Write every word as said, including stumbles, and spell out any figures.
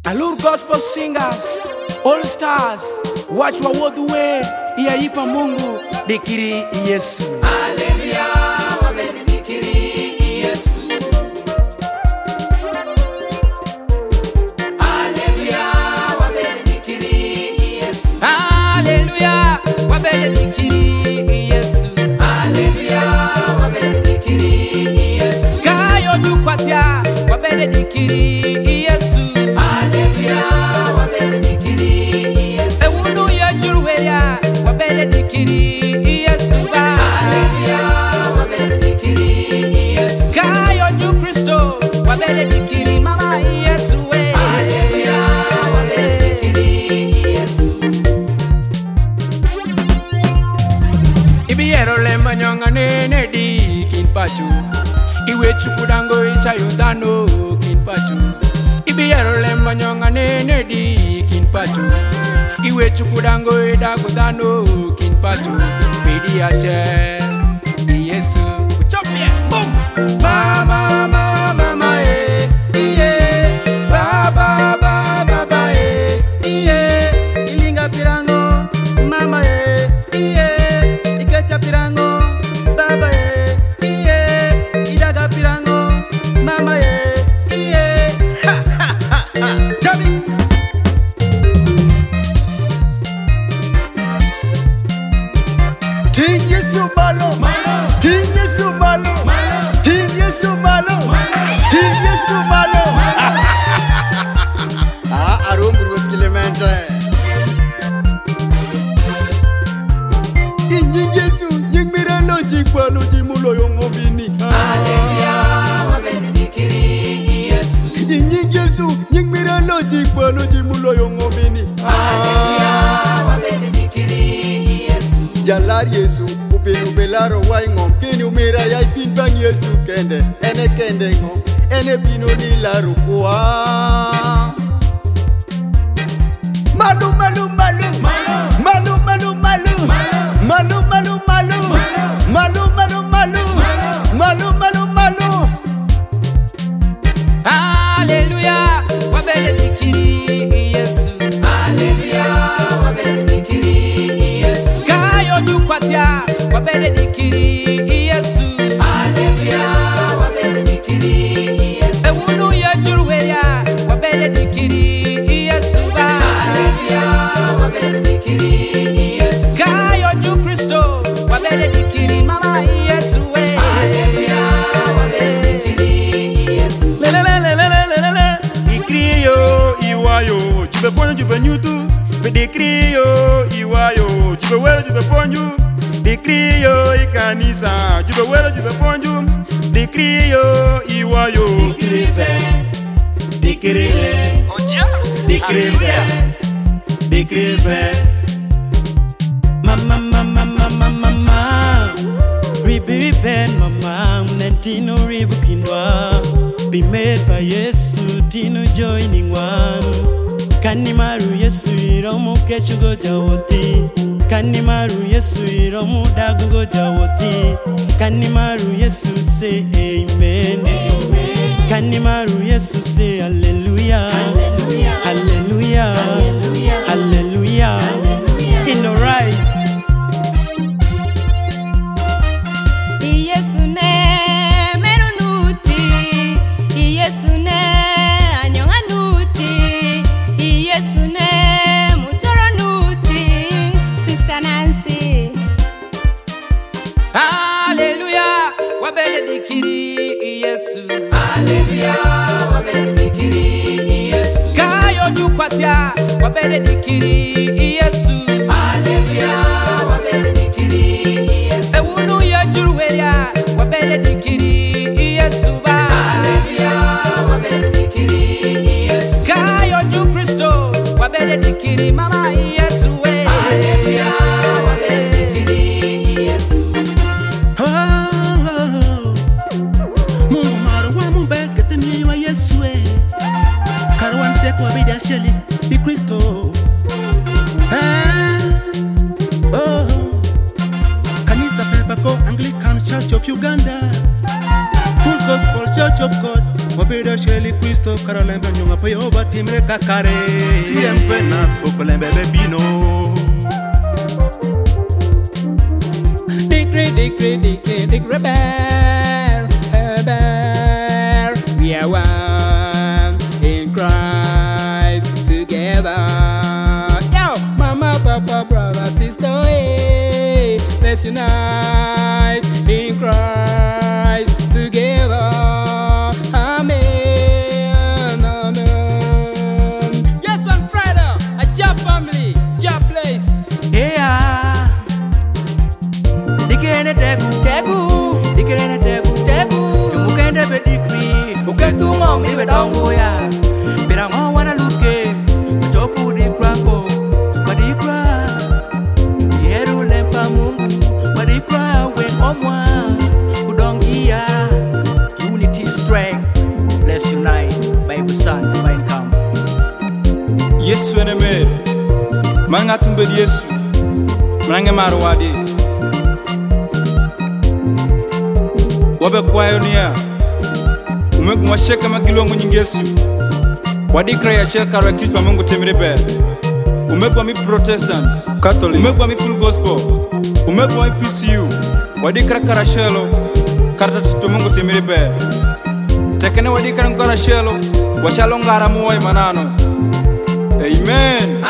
Allure Gospel Singers, All Stars, watch wa wodwe yaipa Mungu dikiri Yesu. Haleluya, wabeni dikiri Yesu. Haleluya, wabeni dikiri Yesu. Haleluya, wabeni dikiri Yesu. Haleluya, wabeni dikiri Yesu. Kayo dukwatia, wabeni dikiri Yesu. Haleluya, wabeni dikiri Yesu. Ewunu ya juruweya, wabeni dikiri Yesu. Haleluya, wabeni dikiri Yesu. Kayo ju Kristo, wabeni dikiri mama Yesu. Haleluya, wabeni dikiri Yesu. Ibiero le manyonga nene di kin pachu. Iwe chukudango ichayo dano kin pachu. Ibiero le manyonga nene di kin pachu. Iwe chukudango idago dano kin pachu. Bidi ache Yesu. Chop yeah, boom. Mama mama mama eh, yeah. Baba baba baba eh, yeah. Ilinga pirango mama eh, yeah. Ikecha pirango baba eh, yeah. Idaga pirango mama eh, yeah. Ha ha ha ha. Tabix. Ting Yesu malo, Ting Yesu malo, Ting Yesu malo, Ting Yesu malo. Ah, arumburu Clemente. Injing Yesu, ying miralo jikwa no jimulo yongobini. Haleluya, wabeni dikiri Yesu. Injing Yesu, ying miralo jikwa no jimulo yongobini. Haleluya, wabeni dikiri Yesu. Jalar Yesu, upinu belaro waingom, kini umira ya ipin bang Yesu kende, ene kende ngom, ene pino ni laru kwa. Malu malu malu, malu malu malu, malu malu malu, malu malu malu, malu malu malu. Haleluya, wabeni dikiri Yesu. Haleluya, wabeni dikiri Yesu. Kayo dukwatia, wabeni dikiri Yesu. Haleluya, wabeni dikiri Yesu. Ewunu ya juruweya, wabeni dikiri Yesu. Haleluya, wabeni dikiri Yesu. Kayo ju Kristo, wabeni dikiri mama Yesu. Haleluya, wabeni dikiri Yesu. Lelelelelelelele, ikriyo iwayo, jube ponyo jube nyutu, pedikriyo iwayo, jube welo jube ponyu, dikriyo ikanisa, jube welo jube ponyu, dikriyo iwayo. Dikiribe, dikiribe, dikiribe, dikiribe. Mama, mama, mama, mama, ribi riben mama, unentino ribu kindwa. Be made by Yesu, tino joining one. Kanimaru Yesu iromu kechungo jawoti. Kanimaru Yesu iromu dagungo jawoti. Kanimaru Yesu say amen. Amen. Kanimaru Yesu say hallelujah. Hallelujah. Hallelujah. Hallelujah. Hallelujah. Hallelujah. In the rise. Yesu ne merunuti, Yesu ne anyonganuti, Yesu ne mutoronuti, Sister Nancy. Haleluya, wabeni dikiri Yesu. Haleluya, wabeni dikiri Yesu. Kayo dukwatia, wabeni dikiri Yesu. Haleluya, wabeni dikiri Yesu. Ewunu ya juruweya, wabeni dikiri Yesu. Haleluya, wabeni dikiri Yesu. Kayo ju Kristo, wabeni dikiri mama Yesu. Haleluya, wabeni dikiri Yesu. Oh, Mungu maruwa mumbe ketemi wa Yesu eh. Karwan seko bida sheli di Kristo. Eh, oh, Kanisa Pebako Anglican Church of Uganda, Full Gospel Church of God, Wabedo sheli Kristo karolembe nyonga pa yoba timre kakare. Siempre nas pokolembe bebino. Decree, decree, decree, decree, rebel, rebel. We are one in Christ together. Yo, mama, papa, brother, sister, hey, let's unite in Christ together. Amen, amen. Yes, I'm Friday, a job family, job place. Yeah. Dikene tegu, tegu, dikene tegu, tegu. Tumukende be dikri, uketu ngom ibe dongo ya. Bira ngo wana luke, topu di krambo, madikra. Yeru lempa Mungu, madikra we omwa, udongia. Unity strength, let's unite, Bible son, divine come. Yesu ene mere manga tumbe Yesu mnange marwadi wabe kwayo niya umegu masheka magilongo nyingi Yesu wadi kraya sheka raktis pa Mungu temrebe umegu mi Protestants Catholic umegu mi full gospel umegu mi P C U wadi krakara shelo karta tutu Mungu temrebe tekene wadi krakara shelo washalo ngara muwai manano. Amen.